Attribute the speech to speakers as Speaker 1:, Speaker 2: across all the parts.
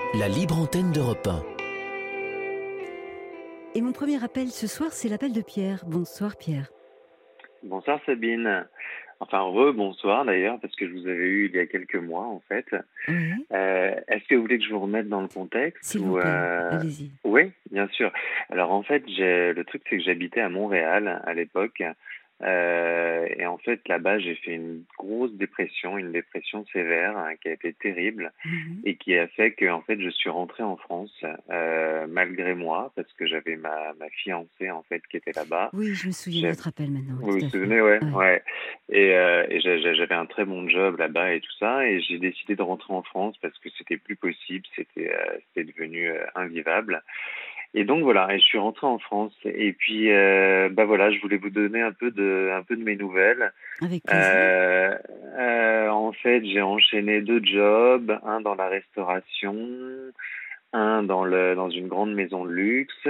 Speaker 1: La libre antenne d'Europe 1.
Speaker 2: Et mon premier appel ce soir, c'est l'appel de Pierre. Bonsoir Pierre.
Speaker 3: Bonsoir Sabine. Enfin, rebonsoir d'ailleurs, parce que je vous avais eu il y a quelques mois en fait.
Speaker 2: Oui,
Speaker 3: Est-ce que vous voulez que je vous remette dans le contexte
Speaker 2: s'il vous plaît, allez-y.
Speaker 3: Oui, bien sûr. Alors en fait, le truc c'est que j'habitais à Montréal à l'époque. Et en fait, là-bas, j'ai fait une grosse dépression, une dépression sévère qui a été terrible
Speaker 2: Mhm.
Speaker 3: et qui a fait que en fait, je suis rentré en France malgré moi parce que j'avais ma fiancée en fait qui était là-bas.
Speaker 2: Oui, je me souviens de votre appel maintenant,
Speaker 3: Vous vous
Speaker 2: tout à fait.
Speaker 3: souvenez, ouais,
Speaker 2: Ouais.
Speaker 3: ouais. Et j'avais un très bon job là-bas et tout ça, et j'ai décidé de rentrer en France parce que c'était plus possible, c'était devenu invivable. Et donc voilà, et je suis rentré en France. Et puis bah voilà, je voulais vous donner un peu de mes nouvelles.
Speaker 2: Avec plaisir.
Speaker 3: Euh, En fait, j'ai enchaîné 2 jobs, un dans la restauration, un dans une grande maison de luxe.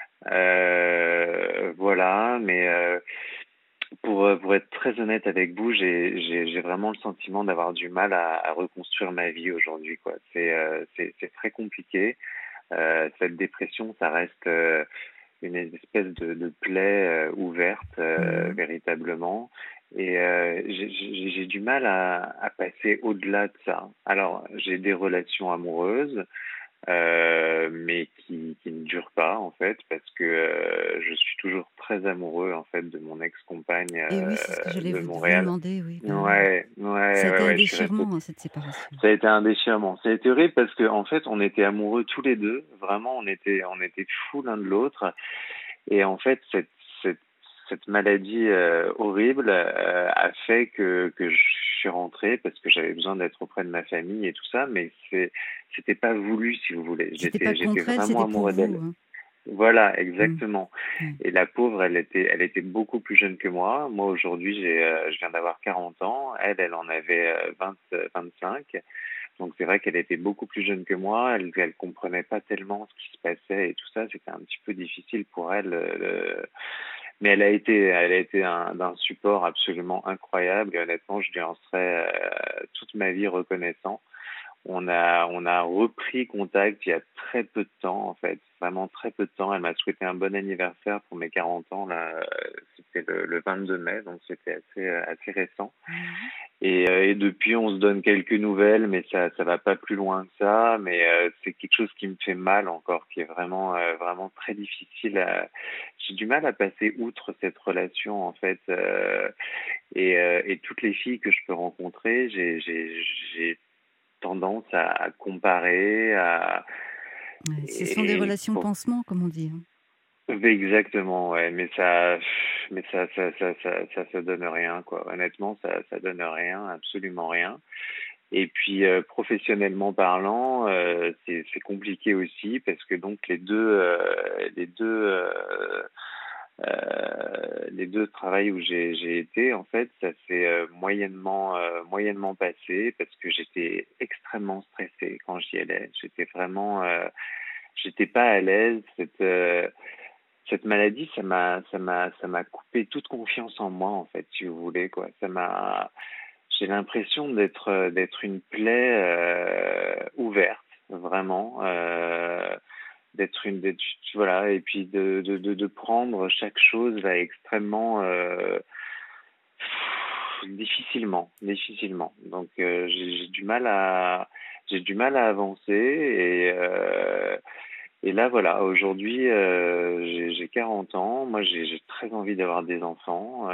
Speaker 3: Voilà, mais pour être très honnête avec vous, j'ai vraiment le sentiment d'avoir du mal à reconstruire ma vie aujourd'hui, quoi. C'est très compliqué. Cette dépression, ça reste une espèce de plaie ouverte,
Speaker 2: Mhm.
Speaker 3: véritablement. Et j'ai du mal à passer au-delà de ça. Alors, j'ai des relations amoureuses, mais qui ne dure pas en fait parce que je suis toujours très amoureux en fait de mon ex-compagne
Speaker 2: Et oui, c'est ce que j'allais
Speaker 3: de
Speaker 2: vous
Speaker 3: Montréal.
Speaker 2: demander, oui. Bah oui.
Speaker 3: Ouais, ouais,
Speaker 2: Ça a
Speaker 3: ouais,
Speaker 2: été un
Speaker 3: ouais, je suis resté.
Speaker 2: déchirement, hein, cette séparation.
Speaker 3: Ça a été un déchirement. Ça a été horrible parce que en fait, on était amoureux tous les deux. Vraiment, on était fous l'un de l'autre. Et en fait, cette maladie horrible a fait que je suis rentré parce que j'avais besoin d'être auprès de ma famille et tout ça, mais c'était pas voulu, si vous voulez.
Speaker 2: C'était pas
Speaker 3: J'étais
Speaker 2: contre elle,
Speaker 3: vraiment
Speaker 2: c'était pour
Speaker 3: amoureux
Speaker 2: vous,
Speaker 3: d'elle.
Speaker 2: hein.
Speaker 3: Voilà,
Speaker 2: Mhm.
Speaker 3: exactement.
Speaker 2: Ouais.
Speaker 3: Et la pauvre, elle était beaucoup plus jeune que moi. Moi, aujourd'hui, je viens d'avoir 40 ans. Elle en avait 20, 25. Donc c'est vrai qu'elle était beaucoup plus jeune que moi, elle comprenait pas tellement ce qui se passait et tout ça, c'était un petit peu difficile pour elle. Mais elle a été d'un support absolument incroyable et honnêtement, je lui en serai toute ma vie reconnaissant. On a repris contact il y a très peu de temps, en fait, vraiment très peu de temps. Elle m'a souhaité un bon anniversaire pour mes 40 ans, là, c'était le 22 mai, donc c'était assez récent.
Speaker 2: Mhm.
Speaker 3: Et depuis, on se donne quelques nouvelles, mais ça va pas plus loin que ça. Mais c'est quelque chose qui me fait mal encore, qui est vraiment très difficile. J'ai du mal à passer outre cette relation en fait. Et toutes les filles que je peux rencontrer, j'ai tendance à comparer,
Speaker 2: Ouais, ce sont des
Speaker 3: et
Speaker 2: relations
Speaker 3: bon,
Speaker 2: pansements, comme on dit, hein.
Speaker 3: exactement, ouais. Mais ça donne rien, quoi. Honnêtement, ça donne rien, absolument rien. Et puis professionnellement parlant, c'est compliqué aussi parce que donc les deux travails où j'ai été en fait ça s'est moyennement passé parce que j'étais extrêmement stressé quand j'y allais. J'étais pas à l'aise. Cette maladie, ça m'a coupé toute confiance en moi en fait, si vous voulez, quoi. J'ai l'impression d'être une plaie ouverte, vraiment, voilà, et puis de prendre chaque chose là extrêmement difficilement. Donc j'ai du mal à avancer et là, voilà, aujourd'hui, j'ai 40 ans. Moi, j'ai très envie d'avoir des enfants.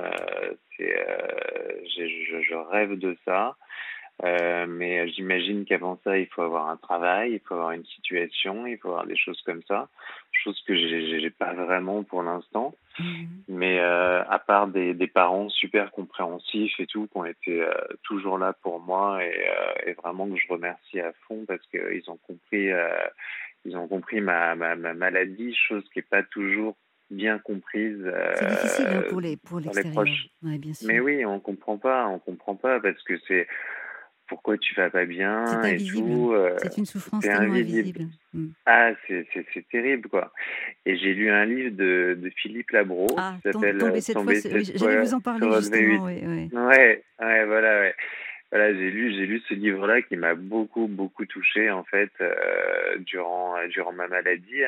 Speaker 3: Je rêve de ça. Mais j'imagine qu'avant ça, il faut avoir un travail, il faut avoir une situation, il faut avoir des choses comme ça. Chose que j'ai pas vraiment pour l'instant.
Speaker 2: Mhm.
Speaker 3: Mais à part des parents super compréhensifs et tout, qui ont été toujours là pour moi et vraiment que je remercie à fond parce qu'ils ont compris ma maladie, chose qui est pas toujours bien comprise
Speaker 2: C'est difficile, hein, pour
Speaker 3: par les
Speaker 2: l'extérieur.
Speaker 3: proches.
Speaker 2: Ouais, bien
Speaker 3: Mais
Speaker 2: sûr.
Speaker 3: oui, on comprend pas parce que c'est pourquoi tu vas pas
Speaker 2: C'est
Speaker 3: bien et
Speaker 2: invisible.
Speaker 3: tout.
Speaker 2: C'est une souffrance
Speaker 3: C'est
Speaker 2: tellement
Speaker 3: invisible.
Speaker 2: invisible. Mm.
Speaker 3: Ah, c'est terrible, quoi. Et j'ai lu un livre de Philippe Labro qui
Speaker 2: Ah,
Speaker 3: s'appelle
Speaker 2: tomber cette fois,
Speaker 3: Tomber cette
Speaker 2: j'allais
Speaker 3: fois
Speaker 2: vous en
Speaker 3: se
Speaker 2: parler
Speaker 3: relever
Speaker 2: justement,
Speaker 3: huit.
Speaker 2: oui, oui.
Speaker 3: Ouais, ouais, voilà, ouais. voilà, j'ai lu ce livre-là qui m'a beaucoup, beaucoup touché en fait durant ma maladie.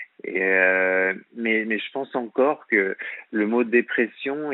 Speaker 3: Mais je pense encore que le mot dépression,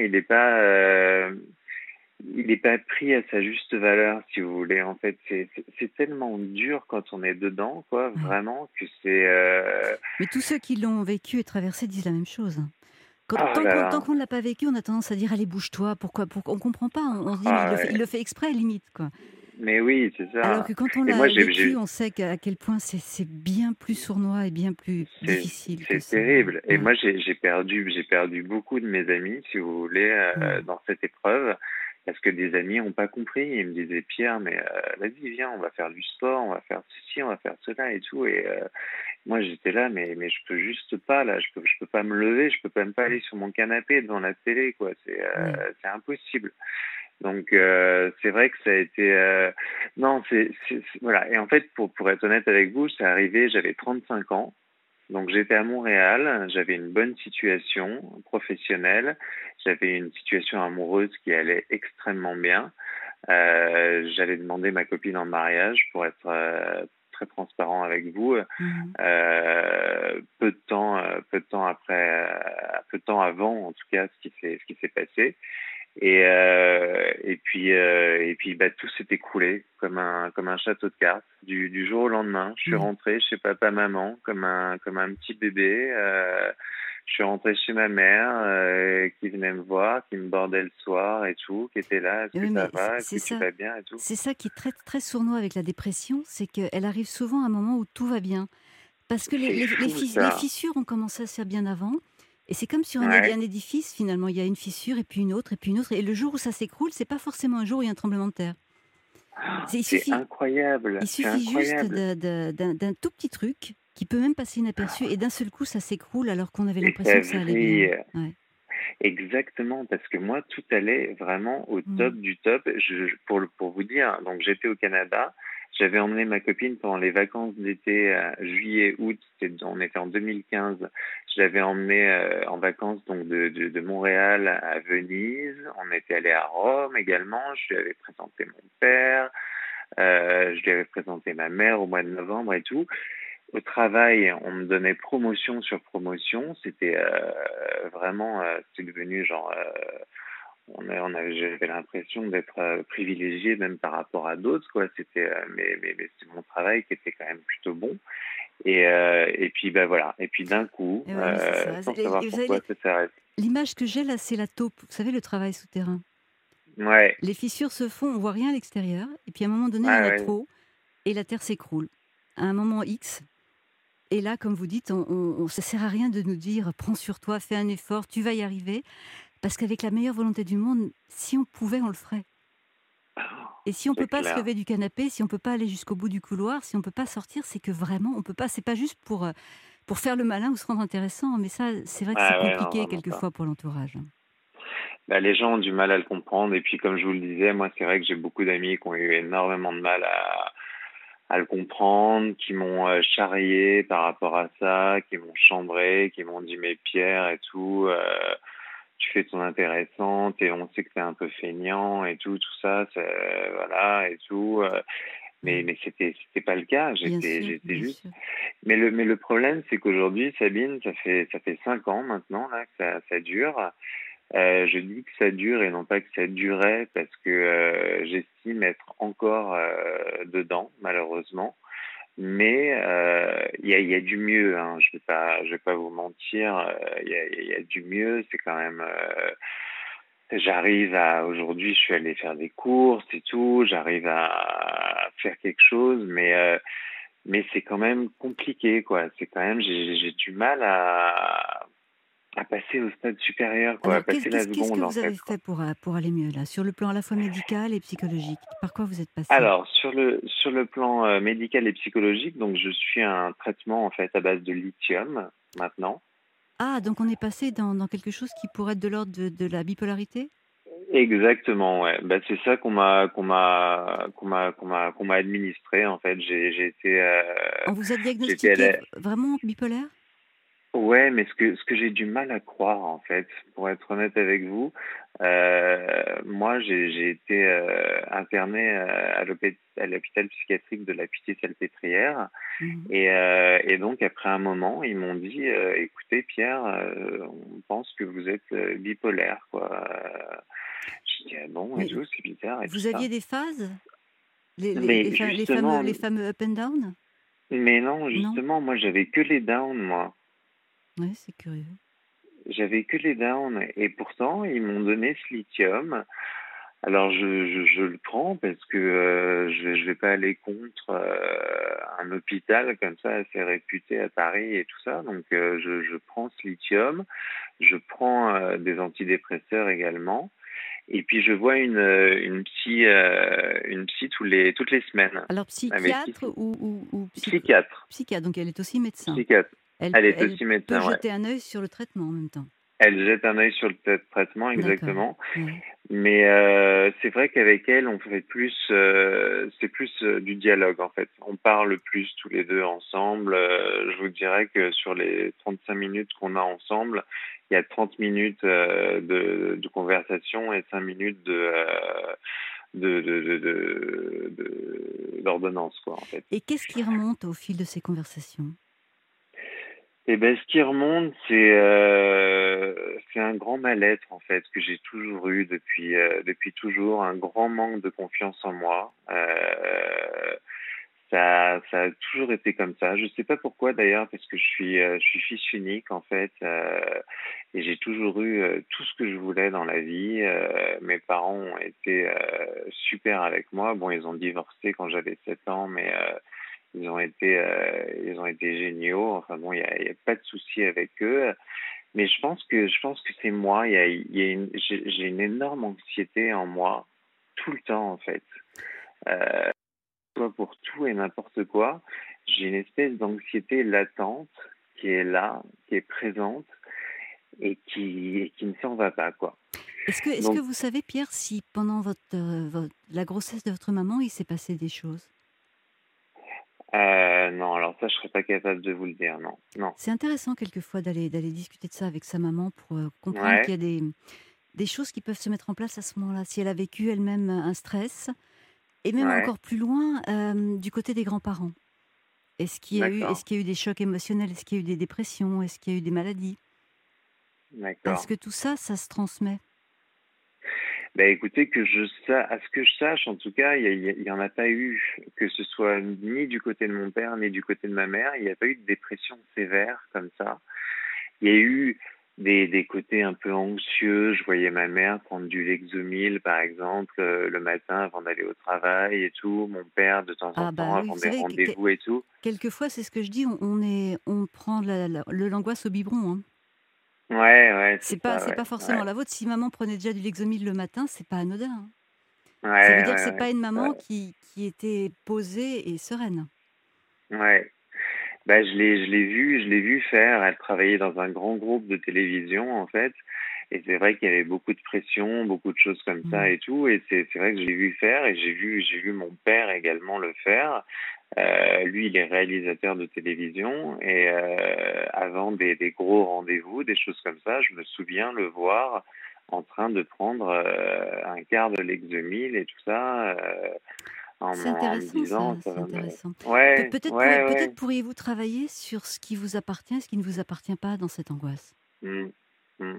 Speaker 3: il est pas pris à sa juste valeur, si vous voulez. En fait, c'est tellement dur quand on est dedans, quoi,
Speaker 2: Ouais.
Speaker 3: vraiment, que
Speaker 2: Mais tous ceux qui l'ont vécu et traversé disent la même chose, hein.
Speaker 3: oh
Speaker 2: Tant
Speaker 3: là
Speaker 2: qu'on
Speaker 3: là,
Speaker 2: ne l'a pas vécu, on a tendance à dire: «Allez, bouge-toi». Pourquoi? On comprend pas. On se dit: «Mais
Speaker 3: ah
Speaker 2: il
Speaker 3: ouais.
Speaker 2: le fait exprès, limite, quoi».
Speaker 3: Mais oui, c'est
Speaker 2: Alors
Speaker 3: ça.
Speaker 2: que quand on
Speaker 3: Et moi,
Speaker 2: l'a vécu, on sait à quel point c'est bien plus sournois et bien plus
Speaker 3: c'est,
Speaker 2: difficile que
Speaker 3: c'est
Speaker 2: ça.
Speaker 3: terrible. Et
Speaker 2: Ouais.
Speaker 3: moi, j'ai perdu beaucoup de mes amis, si vous voulez,
Speaker 2: Mmh.
Speaker 3: dans cette épreuve, parce que des amis n'ont pas compris. Ils me disaient, Pierre, mais vas-y, viens, on va faire du sport, on va faire ceci, on va faire cela et tout. Et moi, j'étais là, mais je peux juste pas, là, je peux pas me lever, je peux même pas aller sur mon canapé devant la télé, quoi.
Speaker 2: Ouais.
Speaker 3: C'est impossible. Donc c'est vrai que ça a été non, voilà. Et en fait, pour être honnête avec vous, c'est arrivé, j'avais 35 ans. Donc j'étais à Montréal, j'avais une bonne situation professionnelle, j'avais une situation amoureuse qui allait extrêmement bien. J'avais demandé ma copine en mariage pour être très transparent avec vous.
Speaker 2: Mmh.
Speaker 3: Peu de temps après, peu de temps avant, en tout cas, ce qui s'est passé. Et puis bah, tout s'est écroulé comme un château de cartes du jour au lendemain. Je suis
Speaker 2: Ouais.
Speaker 3: rentré chez papa maman comme un petit bébé. Je suis rentré chez ma mère qui venait me voir, qui me bordait le soir et tout, qui était là. Est-ce
Speaker 2: Et
Speaker 3: que
Speaker 2: oui,
Speaker 3: ça
Speaker 2: mais
Speaker 3: va? Est-ce que tu vas bien et tout?
Speaker 2: c'est ça qui est très, très sournois avec la dépression, c'est qu'elle arrive souvent à un moment où tout va bien. Parce que
Speaker 3: C'est fou
Speaker 2: les
Speaker 3: ça.
Speaker 2: fissures ont commencé à se faire bien avant, et c'est comme sur
Speaker 3: Ouais.
Speaker 2: un édifice finalement, il y a une fissure et puis une autre et puis une autre, et le jour où ça s'écroule, c'est pas forcément un jour où il y a un tremblement de terre.
Speaker 3: Ah,
Speaker 2: C'est
Speaker 3: c'est incroyable.
Speaker 2: il
Speaker 3: C'est
Speaker 2: suffit juste
Speaker 3: incroyable.
Speaker 2: d'un tout petit truc qui peut même passer inaperçu, et d'un seul coup ça s'écroule alors qu'on avait
Speaker 3: Et
Speaker 2: l'impression
Speaker 3: ça
Speaker 2: que ça allait bien.
Speaker 3: vrille.
Speaker 2: Ouais.
Speaker 3: Exactement, parce que moi, tout allait vraiment au top
Speaker 2: Mmh.
Speaker 3: du top. Pour vous dire, donc j'étais au Canada, j'avais emmené ma copine pendant les vacances d'été, juillet, août, on était en 2015. Je l'avais emmenée en vacances donc de Montréal à Venise. On était allé à Rome également. Je lui avais présenté mon père, je lui avais présenté ma mère au mois de novembre et tout. Au travail, on me donnait promotion sur promotion. C'était vraiment, c'était devenu genre, j'avais l'impression d'être privilégié même par rapport à d'autres, quoi. Mais c'était mon travail qui était quand même plutôt bon. Et puis, bah voilà. Et puis d'un coup,
Speaker 2: Et ouais, mais c'est ça.
Speaker 3: sans savoir
Speaker 2: Vous savez,
Speaker 3: pourquoi, ça s'arrête.
Speaker 2: l'image que j'ai là, c'est la taupe. Vous savez, le travail souterrain.
Speaker 3: Ouais,
Speaker 2: Les fissures se font, on voit rien à l'extérieur, et puis à un moment donné, il y en
Speaker 3: ouais,
Speaker 2: a
Speaker 3: ouais.
Speaker 2: trop, et la terre s'écroule. À un moment X, et là, comme vous dites, ça sert à rien de nous dire: «Prends sur toi, fais un effort, tu vas y arriver», parce qu'avec la meilleure volonté du monde, si on pouvait, on le ferait. Et si on peut
Speaker 3: C'est
Speaker 2: pas se
Speaker 3: clair.
Speaker 2: lever du canapé, si on peut pas aller jusqu'au bout du couloir, si on peut pas sortir, c'est que vraiment on peut pas. C'est pas juste pour faire le malin ou se rendre intéressant, mais ça, c'est vrai que c'est
Speaker 3: Ouais, ouais, non,
Speaker 2: compliqué
Speaker 3: vraiment pas.
Speaker 2: quelquefois pour l'entourage.
Speaker 3: Bah, les gens ont du mal à le comprendre. Et puis, comme je vous le disais, moi, c'est vrai que j'ai beaucoup d'amis qui ont eu énormément de mal à le comprendre, qui m'ont charrié par rapport à ça, qui m'ont chambré, qui m'ont dit mais Pierre et tout, tu fais ton intéressante et on sait que t'es un peu feignant et tout ça, voilà et tout. Mais
Speaker 2: Ouais.
Speaker 3: mais c'était pas le cas.
Speaker 2: Bien
Speaker 3: J'étais
Speaker 2: sûr,
Speaker 3: j'étais
Speaker 2: bien
Speaker 3: juste.
Speaker 2: sûr.
Speaker 3: Mais le problème c'est qu'aujourd'hui, Sabine, ça fait 5 ans maintenant là que ça dure. Je dis que ça dure et non pas que ça durait parce que j'estime être encore dedans, malheureusement. Mais il y a du mieux, hein. Je vais pas vous mentir. Il y a du mieux. C'est quand même. Aujourd'hui, je suis allé faire des courses et tout. J'arrive à faire quelque chose, mais c'est quand même compliqué, quoi. C'est quand même. J'ai du mal à passer au stade supérieur, quoi, à
Speaker 2: Alors,
Speaker 3: passer la
Speaker 2: qu'est-ce que
Speaker 3: seconde, en
Speaker 2: vous
Speaker 3: fait,
Speaker 2: avez
Speaker 3: quoi.
Speaker 2: fait pour aller mieux là, sur le plan à la fois médical et psychologique? Par quoi vous êtes passé?
Speaker 3: Alors, sur le plan médical et psychologique, donc je suis un traitement en fait à base de lithium maintenant.
Speaker 2: Ah, donc on est passé dans quelque chose qui pourrait être de l'ordre de la bipolarité?
Speaker 3: Exactement, ouais. Bah, c'est ça qu'on m'a administré en fait. J'ai été
Speaker 2: On vous a
Speaker 3: j'ai été à
Speaker 2: diagnostiqué
Speaker 3: la-
Speaker 2: vraiment bipolaire?
Speaker 3: Ouais, mais ce que j'ai du mal à croire en fait, pour être honnête avec vous, Moi, j'ai été interné à l'hôpital psychiatrique de la Pitié-Salpêtrière.
Speaker 2: Mhm.
Speaker 3: Et donc, après un moment, ils m'ont dit, écoutez, Pierre, on pense que vous êtes bipolaire, quoi. J'ai dit, ah bon, et
Speaker 2: Mais
Speaker 3: tout, c'est bizarre et tout
Speaker 2: vous
Speaker 3: ça.
Speaker 2: aviez des phases?
Speaker 3: Mais
Speaker 2: Les
Speaker 3: justement,
Speaker 2: fameux up and down?
Speaker 3: mais non,
Speaker 2: Non?
Speaker 3: justement, moi, j'avais que les downs, moi.
Speaker 2: Oui, c'est curieux.
Speaker 3: J'avais que les downs. Et pourtant, ils m'ont donné ce lithium. Alors, je le prends parce que je vais pas aller contre un hôpital comme ça, assez réputé à Paris et tout ça. Donc, je prends ce lithium. Je prends des antidépresseurs également. Et puis, je vois une psy toutes les semaines.
Speaker 2: Alors
Speaker 3: Avec qui?
Speaker 2: psychiatre ou
Speaker 3: Psychiatre.
Speaker 2: psychiatre, donc elle est aussi médecin.
Speaker 3: Psychiatre. Elle est
Speaker 2: Elle
Speaker 3: aussi
Speaker 2: peut
Speaker 3: médecin, ouais.
Speaker 2: jeter un œil sur le traitement en même temps.
Speaker 3: Elle jette un œil sur le traitement,
Speaker 2: D'accord.
Speaker 3: exactement.
Speaker 2: Ouais.
Speaker 3: Mais c'est vrai qu'avec elle, on fait plus, c'est plus du dialogue en fait. On parle plus tous les deux ensemble. Je vous dirais que sur les 35 minutes qu'on a ensemble, il y a 30 minutes de conversation et 5 minutes d'ordonnance quoi en fait.
Speaker 2: Et qu'est-ce qui remonte au fil de ces conversations?
Speaker 3: Et ben, ce qui remonte, c'est un grand mal-être en fait que j'ai toujours eu depuis toujours, un grand manque de confiance en moi. Ça a toujours été comme ça. Je sais pas pourquoi d'ailleurs, parce que je suis fils unique en fait, et j'ai toujours eu tout ce que je voulais dans la vie. Mes parents ont été super avec moi. Bon, ils ont divorcé quand j'avais 7 ans, mais ils ont été géniaux. Enfin bon, il y a pas de souci avec eux. Mais je pense que c'est moi. J'ai une énorme anxiété en moi tout le temps en fait. Euh, Soit pour tout et n'importe quoi. J'ai une espèce d'anxiété latente qui est là, qui est présente et qui ne s'en va pas quoi.
Speaker 2: Est-ce que
Speaker 3: Donc
Speaker 2: vous savez, Pierre, si pendant la grossesse de votre maman, il s'est passé des choses?
Speaker 3: non, alors ça je serais pas capable de vous le dire, non, non.
Speaker 2: C'est intéressant quelquefois d'aller discuter de ça avec sa maman pour comprendre qu'il
Speaker 3: Ouais,
Speaker 2: y a des choses qui peuvent se mettre en place à ce moment-là. Si elle a vécu elle-même un stress, et même
Speaker 3: ouais,
Speaker 2: encore plus loin, du côté des grands-parents. Est-ce
Speaker 3: d'accord,
Speaker 2: qu'il y a eu des chocs émotionnels? Est-ce qu'il y a eu des dépressions? Est-ce qu'il y a eu des maladies? Parce
Speaker 3: d'accord.
Speaker 2: que tout ça, ça se transmet.
Speaker 3: Ben écoutez, à ce que je sache, en tout cas, il y en a pas eu, que ce soit ni du côté de mon père ni du côté de ma mère, il n'y a pas eu de dépression sévère comme ça. Il y a eu des côtés un peu anxieux. Je voyais ma mère prendre du Lexomil, par exemple, le matin avant d'aller au travail et tout. Mon père, de temps en
Speaker 2: Ah
Speaker 3: temps,
Speaker 2: bah oui,
Speaker 3: avant
Speaker 2: vous
Speaker 3: des
Speaker 2: savez,
Speaker 3: rendez-vous et tout.
Speaker 2: quelquefois, c'est ce que je dis, on prend l'angoisse au biberon, hein.
Speaker 3: Ouais, c'est ça,
Speaker 2: C'est
Speaker 3: ouais.
Speaker 2: pas forcément
Speaker 3: Ouais,
Speaker 2: la vôtre. Si maman prenait déjà du Lexomil le matin, c'est pas anodin, hein. Ça veut dire que c'est pas
Speaker 3: ouais,
Speaker 2: une
Speaker 3: c'est ça.
Speaker 2: maman qui était posée et sereine.
Speaker 3: Ouais. Bah, je l'ai vu faire. Elle travaillait dans un grand groupe de télévision, en fait. Et c'est vrai qu'il y avait beaucoup de pression, beaucoup de choses comme ça
Speaker 2: Mmh.
Speaker 3: et tout. Et c'est vrai que je l'ai vu faire et j'ai vu mon père également le faire. Lui, il est réalisateur de télévision et avant des gros rendez-vous, des choses comme ça, je me souviens le voir en train de prendre un quart de Lexomil et tout ça
Speaker 2: C'est
Speaker 3: en me
Speaker 2: intéressant ça,
Speaker 3: disant ça
Speaker 2: c'est
Speaker 3: va me...
Speaker 2: intéressant. Peut-être
Speaker 3: Ouais.
Speaker 2: pourriez-vous travailler sur ce qui vous appartient et ce qui ne vous appartient pas dans cette angoisse?
Speaker 3: Mm, mm.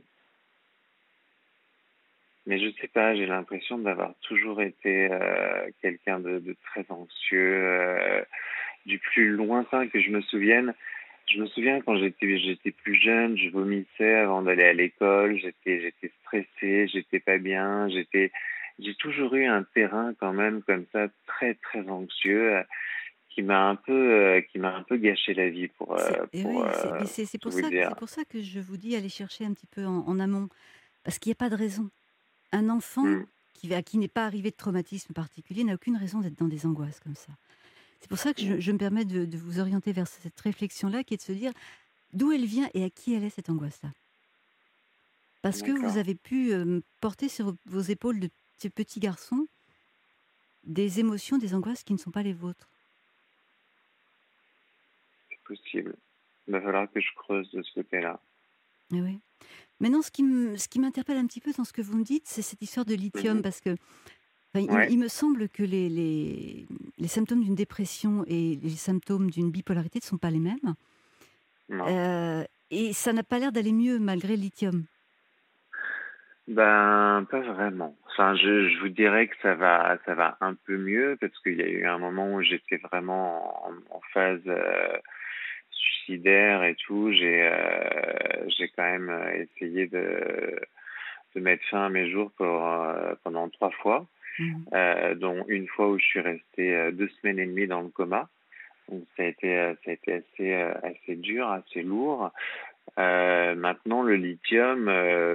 Speaker 3: Mais je sais pas, j'ai l'impression d'avoir toujours été quelqu'un de très anxieux, du plus lointain que je me souvienne. Je me souviens quand j'étais plus jeune, je vomissais avant d'aller à l'école, j'étais stressé, j'étais pas bien, j'ai toujours eu un terrain quand même comme ça très anxieux qui m'a un peu gâché la vie
Speaker 2: Oui, mais
Speaker 3: pour tout vous dire.
Speaker 2: c'est pour ça que je vous dis aller chercher un petit peu en amont, parce qu'il n'y a pas de raison. Un enfant
Speaker 3: Mm,
Speaker 2: à qui n'est pas arrivé de traumatisme particulier n'a aucune raison d'être dans des angoisses comme ça. C'est pour ça que
Speaker 3: mm,
Speaker 2: je me permets de vous orienter vers cette réflexion-là, qui est de se dire d'où elle vient et à qui elle est cette angoisse-là. Parce que vous
Speaker 3: d'accord,
Speaker 2: avez pu porter sur vos épaules de ces petits garçons des émotions, des angoisses qui ne sont pas les vôtres.
Speaker 3: c'est possible. Il va falloir que je creuse de ce côté-là.
Speaker 2: Eh oui. Maintenant, ce qui m'interpelle un petit peu dans ce que vous me dites, c'est cette histoire de lithium,
Speaker 3: Mmh.
Speaker 2: parce que enfin,
Speaker 3: Ouais,
Speaker 2: il me semble que les symptômes d'une dépression et les symptômes d'une bipolarité ne sont pas les mêmes.
Speaker 3: non.
Speaker 2: Et ça n'a pas l'air d'aller mieux malgré le lithium.
Speaker 3: Ben, pas vraiment. Enfin, je vous dirais que ça va un peu mieux parce qu'il y a eu un moment où j'étais vraiment en phase suicidaire et tout. J'ai quand même essayé de mettre fin à mes jours pendant 3 fois,
Speaker 2: Mmh.
Speaker 3: dont une fois où je suis resté 2 semaines et demie dans le coma. Donc ça a été assez dur, assez lourd. Maintenant, le lithium,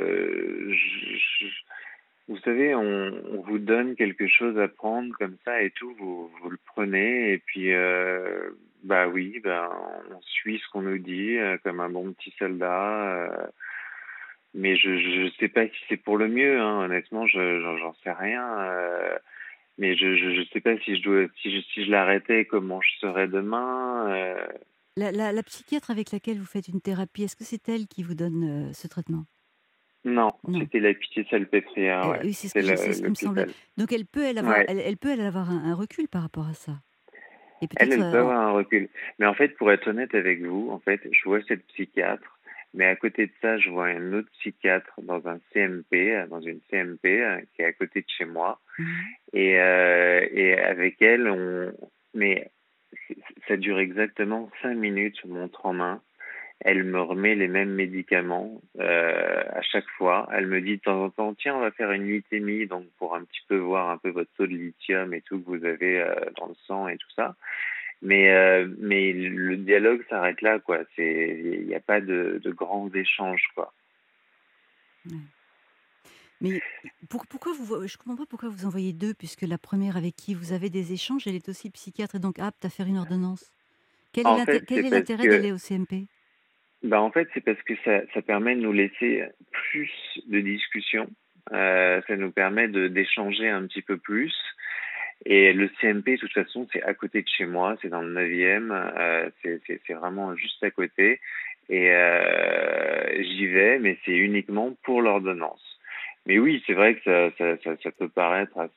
Speaker 3: vous savez, on vous donne quelque chose à prendre comme ça et tout, vous le prenez et puis, bah oui, ben, on suit ce qu'on nous dit comme un bon petit soldat. Mais je sais pas si c'est pour le mieux, hein, honnêtement, j'en sais rien. Mais je sais pas si je dois, si je l'arrêtais, comment je serais demain.
Speaker 2: La psychiatre avec laquelle vous faites une thérapie, est-ce que c'est elle qui vous donne, ce traitement?
Speaker 3: Non,
Speaker 2: Non.
Speaker 3: c'était la Pitié-Salpêtrière, ouais,
Speaker 2: Oui,
Speaker 3: c'était
Speaker 2: c'est ce qui me semblait.
Speaker 3: l'hôpital.
Speaker 2: Donc
Speaker 3: Ouais,
Speaker 2: elle peut elle avoir un recul par rapport à ça? Et
Speaker 3: elle,
Speaker 2: peut-être,
Speaker 3: elle peut avoir un recul. Mais en fait, pour être honnête avec vous, en fait, je vois cette psychiatre, mais à côté de ça, je vois un autre psychiatre dans un CMP, dans une CMP qui est à côté de chez moi.
Speaker 2: mmh
Speaker 3: Et avec elle, mais c- ça dure exactement 5 minutes, montre en main. Elle me remet les mêmes médicaments à chaque fois. Elle me dit de temps en temps, tiens, on va faire une glycémie, donc pour un petit peu voir un peu votre taux de lithium et tout que vous avez dans le sang et tout ça. Mais le dialogue s'arrête là, quoi. Il n'y a pas de grands échanges, quoi.
Speaker 2: Ouais. Mais pourquoi je comprends pas pourquoi vous envoyez 2 puisque la première avec qui vous avez des échanges, elle est aussi psychiatre et donc apte à faire une ordonnance?
Speaker 3: En fait,
Speaker 2: Quel
Speaker 3: c'est
Speaker 2: est
Speaker 3: parce
Speaker 2: l'intérêt
Speaker 3: que
Speaker 2: d'aller au CMP?
Speaker 3: c'est parce que ça permet de nous laisser plus de discussions. Ça nous permet d'échanger un petit peu plus. Et le CMP, de toute façon, c'est à côté de chez moi, c'est dans le 9e, c'est vraiment juste à côté. Et j'y vais, mais c'est uniquement pour l'ordonnance. Mais oui, c'est vrai que ça peut paraître assez.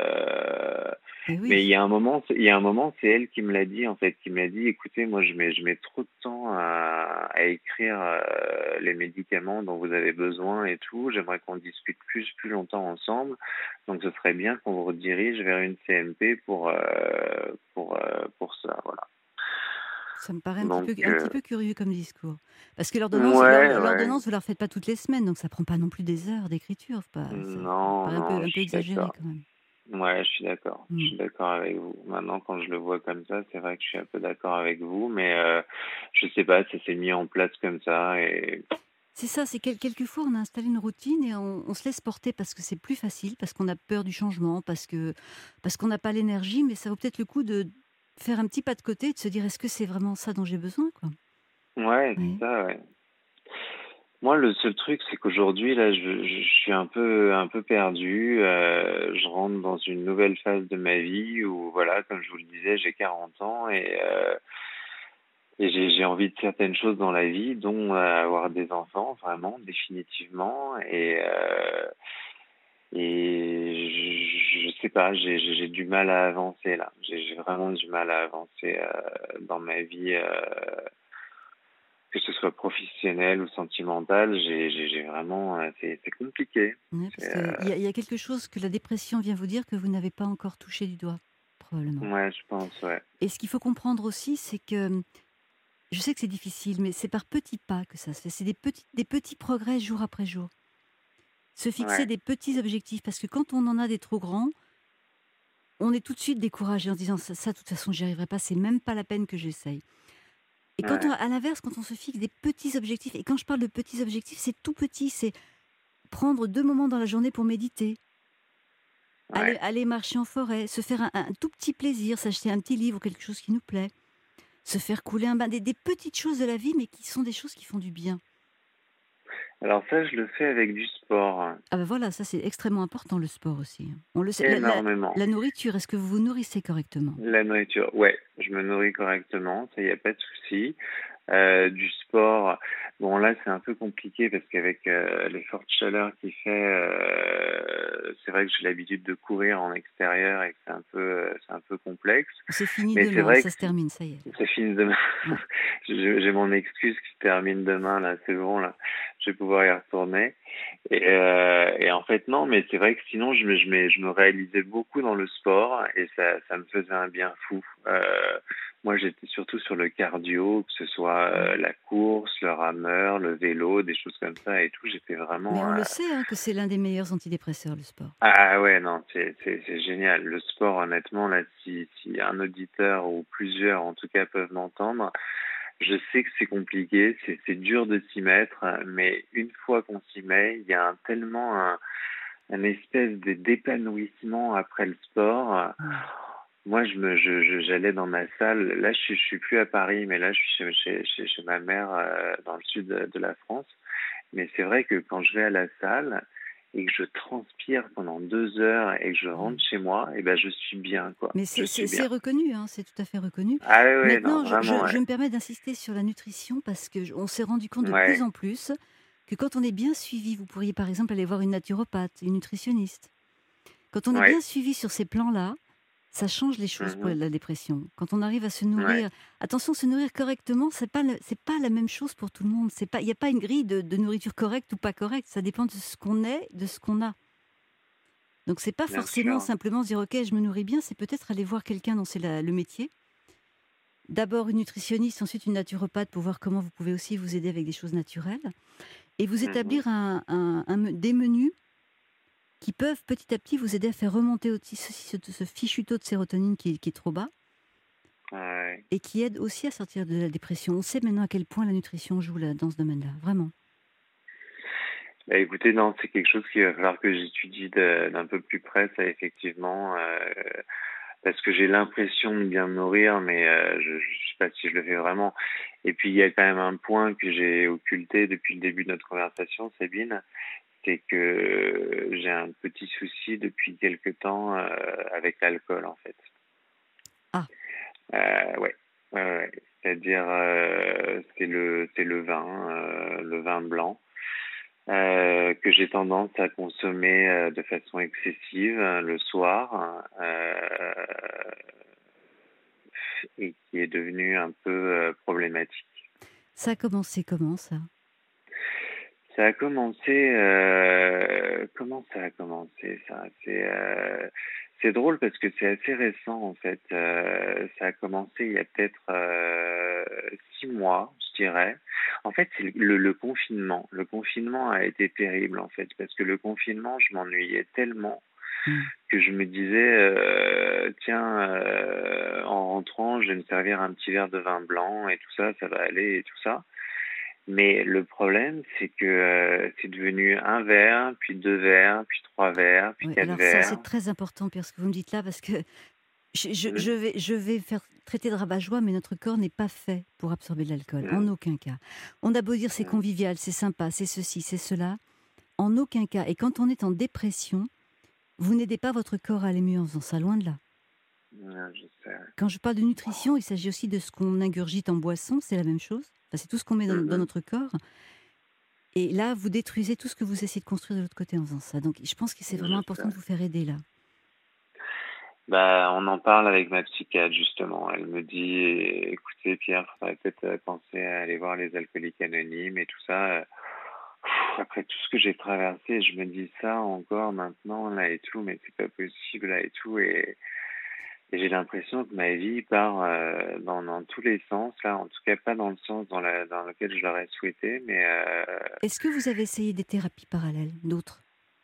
Speaker 2: Eh oui.
Speaker 3: Mais il y a un moment, c'est elle qui me l'a dit en fait, qui m'a dit, écoutez, moi je mets trop de temps à écrire les médicaments dont vous avez besoin et tout. J'aimerais qu'on discute plus longtemps ensemble. Donc ce serait bien qu'on vous redirige vers une CMP pour ça, voilà.
Speaker 2: Ça me paraît
Speaker 3: Donc
Speaker 2: un petit peu curieux comme discours. Parce que
Speaker 3: ouais, ouais,
Speaker 2: l'ordonnance, vous la refaites pas toutes les semaines, donc ça prend pas non plus des heures d'écriture. C'est pas ça me
Speaker 3: non,
Speaker 2: paraît
Speaker 3: non, je
Speaker 2: un peu
Speaker 3: suis
Speaker 2: exagéré
Speaker 3: d'accord.
Speaker 2: quand même.
Speaker 3: Ouais, je suis d'accord. Je
Speaker 2: Mmh.
Speaker 3: suis d'accord avec vous. Maintenant, quand je le vois comme ça, c'est vrai que je suis un peu d'accord avec vous, mais je sais pas, ça s'est mis en place comme ça et
Speaker 2: C'est ça, c'est quelquefois on a installé une routine et on se laisse porter parce que c'est plus facile, parce qu'on a peur du changement, parce qu'on n'a pas l'énergie, mais ça vaut peut-être le coup de faire un petit pas de côté et de se dire: «Est-ce que c'est vraiment ça dont j'ai besoin?» quoi.
Speaker 3: ouais,
Speaker 2: Oui.
Speaker 3: c'est ça, ouais. Moi, le seul truc, c'est qu'aujourd'hui, là, je suis un peu perdu. Je rentre dans une nouvelle phase de ma vie où, voilà, comme je vous le disais, j'ai 40 ans et j'ai envie de certaines choses dans la vie, dont avoir des enfants, vraiment, définitivement. Et je sais pas, j'ai du mal à avancer là. J'ai vraiment du mal à avancer dans ma vie. Que ce soit professionnel ou sentimental, j'ai vraiment, c'est compliqué.
Speaker 2: Ouais,
Speaker 3: C'est,
Speaker 2: parce qu'il y a quelque chose que la dépression vient vous dire que vous n'avez pas encore touché du doigt, probablement.
Speaker 3: ouais, je pense, ouais.
Speaker 2: Et ce qu'il faut comprendre aussi, c'est que, je sais que c'est difficile, mais c'est par petits pas que ça se fait. C'est des petits progrès jour après jour. Se fixer
Speaker 3: Ouais,
Speaker 2: des petits objectifs, parce que quand on en a des trop grands, on est tout de suite découragé en se disant: «Ça de toute façon j'y arriverai pas, c'est même pas la peine que j'essaye». Et
Speaker 3: ouais,
Speaker 2: à l'inverse, quand on se fixe des petits objectifs, et quand je parle de petits objectifs, c'est tout petit, c'est prendre 2 moments dans la journée pour méditer,
Speaker 3: ouais,
Speaker 2: aller marcher en forêt, se faire un tout petit plaisir, s'acheter un petit livre ou quelque chose qui nous plaît, se faire couler un bain, des petites choses de la vie, mais qui sont des choses qui font du bien.
Speaker 3: Alors ça, je le fais avec du sport,
Speaker 2: Ah ben voilà, ça c'est extrêmement important le sport aussi, hein. On le sait.
Speaker 3: énormément.
Speaker 2: La nourriture, est-ce que vous vous nourrissez correctement?
Speaker 3: La nourriture, ouais, je me nourris correctement, ça, il y a pas de souci. Du sport, bon là, c'est un peu compliqué parce qu'avec, les fortes chaleurs qu'il fait, c'est vrai que j'ai l'habitude de courir en extérieur et que c'est un peu complexe.
Speaker 2: C'est fini
Speaker 3: Mais c'est
Speaker 2: demain,
Speaker 3: vrai
Speaker 2: ça
Speaker 3: que
Speaker 2: se termine, ça y est.
Speaker 3: ça finit demain.
Speaker 2: Ouais.
Speaker 3: J'ai mon excuse qui se termine demain, là, c'est bon, là. Je vais pouvoir y retourner. Et en fait, non, mais c'est vrai que sinon, je me réalisais beaucoup dans le sport et ça me faisait un bien fou. Moi, j'étais surtout sur le cardio, que ce soit
Speaker 2: Mmh.
Speaker 3: la course, le rameur, le vélo, des choses comme ça et tout. J'étais
Speaker 2: Mais
Speaker 3: vraiment.
Speaker 2: on le sait, hein, que c'est l'un des meilleurs antidépresseurs, le sport.
Speaker 3: Ah ouais, non, c'est génial. Le sport, honnêtement, là, si un auditeur ou plusieurs, en tout cas, peuvent m'entendre, je sais que c'est compliqué, c'est dur de s'y mettre, mais une fois qu'on s'y met, il y a un espèce d'épanouissement après le sport.
Speaker 2: Mmh.
Speaker 3: Moi, j'allais dans ma salle. Là, je suis plus à Paris, mais là, je suis chez ma mère dans le sud de la France. Mais c'est vrai que quand je vais à la salle et que je transpire pendant 2 heures et que je
Speaker 2: Mmh.
Speaker 3: rentre chez moi, et ben, je suis bien, quoi.
Speaker 2: Mais
Speaker 3: Je suis
Speaker 2: c'est
Speaker 3: bien.
Speaker 2: reconnu, hein, c'est tout à fait reconnu.
Speaker 3: Ah ouais, ouais, non,
Speaker 2: Maintenant,
Speaker 3: vraiment,
Speaker 2: je
Speaker 3: ouais.
Speaker 2: me permets d'insister sur la nutrition parce que on s'est rendu compte de plus
Speaker 3: Ouais.
Speaker 2: en plus que quand on est bien suivi, vous pourriez par exemple aller voir une naturopathe, une nutritionniste. Quand on est bien
Speaker 3: Ouais.
Speaker 2: suivi sur ces plans-là, ça change les choses pour
Speaker 3: Mhm.
Speaker 2: la dépression. Quand on arrive à se
Speaker 3: Ouais.
Speaker 2: nourrir, attention, se nourrir correctement, c'est pas la même chose pour tout le monde. C'est pas, il n'y a pas une grille de nourriture correcte ou pas correcte. Ça dépend de ce qu'on est, de ce qu'on a. Donc c'est pas
Speaker 3: Bien
Speaker 2: forcément
Speaker 3: sûr.
Speaker 2: simplement se dire ok, je me nourris bien. C'est peut-être aller voir quelqu'un dont c'est le métier. D'abord une nutritionniste, ensuite une naturopathe pour voir comment vous pouvez aussi vous aider avec des choses naturelles et vous
Speaker 3: Mhm.
Speaker 2: établir des menus qui peuvent petit à petit vous aider à faire remonter aussi ce fichu taux de sérotonine qui est trop bas
Speaker 3: Ouais.
Speaker 2: et qui aide aussi à sortir de la dépression. On sait maintenant à quel point la nutrition joue dans ce domaine-là, vraiment.
Speaker 3: Bah, écoutez, non, c'est quelque chose qu'il va falloir que j'étudie d'un peu plus près, ça, effectivement, parce que j'ai l'impression de bien me nourrir, mais je sais pas si je le fais vraiment. Et puis, il y a quand même un point que j'ai occulté depuis le début de notre conversation, Sabine, c'est que j'ai un petit souci depuis quelque temps avec l'alcool, en fait.
Speaker 2: Ah,
Speaker 3: Ouais. Ouais, ouais. C'est-à-dire, c'est le vin blanc. Que j'ai tendance à consommer de façon excessive le soir et qui est devenu un peu problématique.
Speaker 2: ça a commencé comment ça?
Speaker 3: Ça a commencé, comment ça a commencé ça? C'est drôle parce que c'est assez récent en fait. Ça a commencé il y a peut-être 6 mois, je dirais. En fait, c'est le confinement. Le confinement a été terrible en fait parce que le confinement, je m'ennuyais tellement
Speaker 2: Mmh.
Speaker 3: que je me disais, tiens, en rentrant, je vais me servir un petit verre de vin blanc et tout ça, ça va aller et tout ça. Mais le problème, c'est que c'est devenu un verre, puis 2 verres, puis 3 verres, puis
Speaker 2: Ouais,
Speaker 3: quatre
Speaker 2: alors ça c'est
Speaker 3: verres.
Speaker 2: très important Pierre, ce que vous me dites là parce que
Speaker 3: Mhm,
Speaker 2: je vais faire traiter de rabat-joie, mais notre corps n'est pas fait pour absorber de l'alcool, en
Speaker 3: mhm,
Speaker 2: aucun cas. On a beau dire c'est
Speaker 3: mhm.
Speaker 2: convivial, c'est sympa, c'est ceci, c'est cela, en aucun cas. Et quand on est en dépression, vous n'aidez pas votre corps à aller mieux en faisant ça, loin de là.
Speaker 3: Ouais, je sais.
Speaker 2: Quand je parle de nutrition, il s'agit aussi de ce qu'on ingurgite en boisson, c'est la même chose. Enfin, c'est tout ce qu'on met dans
Speaker 3: Mhm,
Speaker 2: notre corps. Et là, vous détruisez tout ce que vous essayez de construire de l'autre côté en faisant ça. Donc, je pense que c'est vraiment
Speaker 3: je
Speaker 2: important
Speaker 3: sais.
Speaker 2: de vous faire aider là.
Speaker 3: Bah, on en parle avec ma psychiatre justement. Elle me dit, écoutez Pierre, faudrait peut-être penser à aller voir les alcooliques anonymes et tout ça. Après tout ce que j'ai traversé, je me dis ça encore maintenant là et tout, mais c'est pas possible là et tout et j'ai l'impression que ma vie part dans tous les sens là, en tout cas pas dans le sens dans lequel je l'aurais souhaité, mais
Speaker 2: Est-ce que vous avez essayé des thérapies parallèles, d'autres?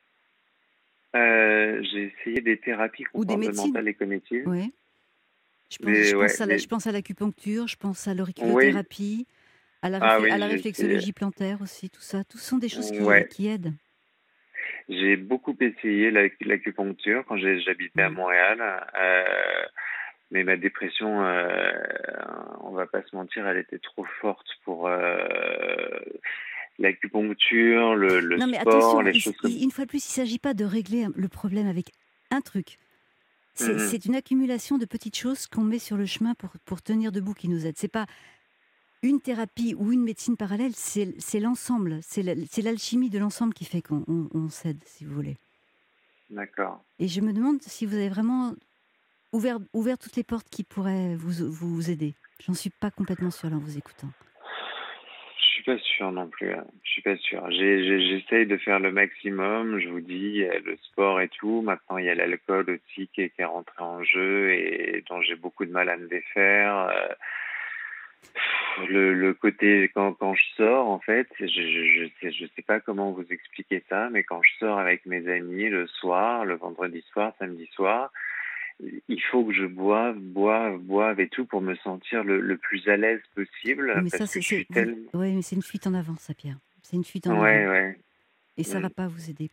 Speaker 3: j'ai essayé des thérapies
Speaker 2: Ou des médecines?
Speaker 3: comportementales et cognitives,
Speaker 2: Oui.
Speaker 3: mais ouais,
Speaker 2: Je pense à l'acupuncture, je pense à
Speaker 3: oui,
Speaker 2: l'auriculothérapie,
Speaker 3: ah
Speaker 2: à
Speaker 3: oui,
Speaker 2: la
Speaker 3: j'ai essayé,
Speaker 2: réflexologie plantaire aussi, tout ça. Tout ce sont des choses
Speaker 3: ouais,
Speaker 2: qui aident.
Speaker 3: j'ai beaucoup essayé l'acupuncture quand j'habitais à
Speaker 2: Mm.
Speaker 3: Montréal, mais ma dépression, on va pas se mentir, elle était trop forte pour l'acupuncture, le
Speaker 2: Non, mais
Speaker 3: sport,
Speaker 2: attention,
Speaker 3: les choses comme
Speaker 2: une fois de plus, il ne s'agit pas de régler le problème avec un truc.
Speaker 3: ça. Mhm.
Speaker 2: C'est une accumulation de petites choses qu'on met sur le chemin pour tenir debout qui nous aident. C'est pas une thérapie ou une médecine parallèle, c'est l'ensemble. C'est l'alchimie de l'ensemble qui fait qu'on s'aide, si vous voulez.
Speaker 3: D'accord.
Speaker 2: Et je me demande si vous avez vraiment ouvert toutes les portes qui pourraient vous aider. J'en suis pas complètement sûre là en vous écoutant.
Speaker 3: Je suis pas sûr non plus, hein. Je suis pas sûr. J'essaye de faire le maximum. Je vous dis, le sport et tout. Maintenant, il y a l'alcool aussi qui est rentré en jeu et dont j'ai beaucoup de mal à me défaire. Le côté quand je sors, en fait, je sais pas comment vous expliquer ça, mais quand je sors avec mes amis le soir, le vendredi soir, samedi soir, il faut que je boive et tout pour me sentir le plus à l'aise possible,
Speaker 2: Oui, mais ça,
Speaker 3: parce que je suis tellement...
Speaker 2: ouais, mais c'est une fuite en avant, ça, Pierre. C'est une fuite en avant.
Speaker 3: Ouais, ouais.
Speaker 2: Et ça
Speaker 3: Mm.
Speaker 2: va pas vous aider.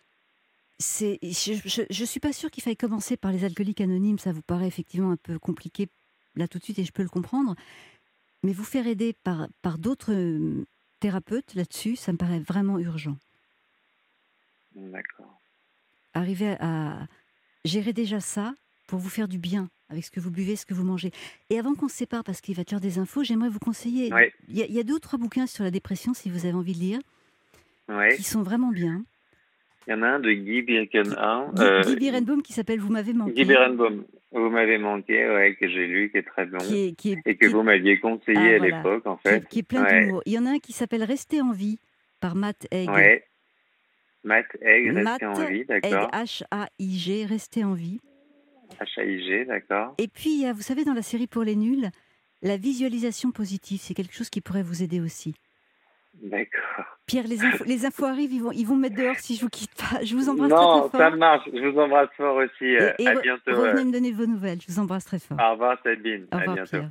Speaker 2: Je suis pas sûre qu'il faille commencer par les alcooliques anonymes. Ça vous paraît effectivement un peu compliqué là tout de suite, et je peux le comprendre. Mais vous faire aider par d'autres thérapeutes là-dessus, ça me paraît vraiment urgent.
Speaker 3: D'accord.
Speaker 2: Arriver à gérer déjà ça pour vous faire du bien avec ce que vous buvez, ce que vous mangez. Et avant qu'on se sépare, parce qu'il va te faire des infos, j'aimerais vous conseiller.
Speaker 3: Ouais,
Speaker 2: Il y a 2 ou 3 bouquins sur la dépression, si vous avez envie de lire, qui
Speaker 3: ouais.
Speaker 2: sont vraiment bien.
Speaker 3: Il y en a un de Guy Birkenau,
Speaker 2: Guy Birenbaum qui s'appelle Vous m'avez
Speaker 3: Guy
Speaker 2: manqué,
Speaker 3: Berenbaum. Vous m'avez manqué, ouais, que j'ai lu, qui est très bon,
Speaker 2: qui est, qui est,
Speaker 3: et que
Speaker 2: qui est-
Speaker 3: vous m'aviez
Speaker 2: ah,
Speaker 3: conseillé à
Speaker 2: voilà,
Speaker 3: l'époque, en fait.
Speaker 2: qui est plein
Speaker 3: Ouais,
Speaker 2: d'humour. Il y en a un qui s'appelle Rester en vie par Matt Haig.
Speaker 3: ouais. Matt Egg, restez
Speaker 2: Matt
Speaker 3: en vie,
Speaker 2: Haig,
Speaker 3: d'accord.
Speaker 2: Haig, Rester en vie.
Speaker 3: HAIG, d'accord.
Speaker 2: Et puis, il y a, vous savez, dans la série Pour les nuls, la visualisation positive, c'est quelque chose qui pourrait vous aider aussi.
Speaker 3: D'accord.
Speaker 2: Pierre, les infos arrivent, ils vont me mettre dehors si je vous quitte pas. Je vous embrasse très très
Speaker 3: Non, ça
Speaker 2: fort.
Speaker 3: marche. Je vous embrasse fort aussi.
Speaker 2: Et
Speaker 3: À bientôt.
Speaker 2: revenez me donner vos nouvelles. Je vous embrasse très fort.
Speaker 3: Au revoir, Sabine.
Speaker 2: Au
Speaker 3: À
Speaker 2: revoir,
Speaker 3: bientôt.
Speaker 2: Pierre.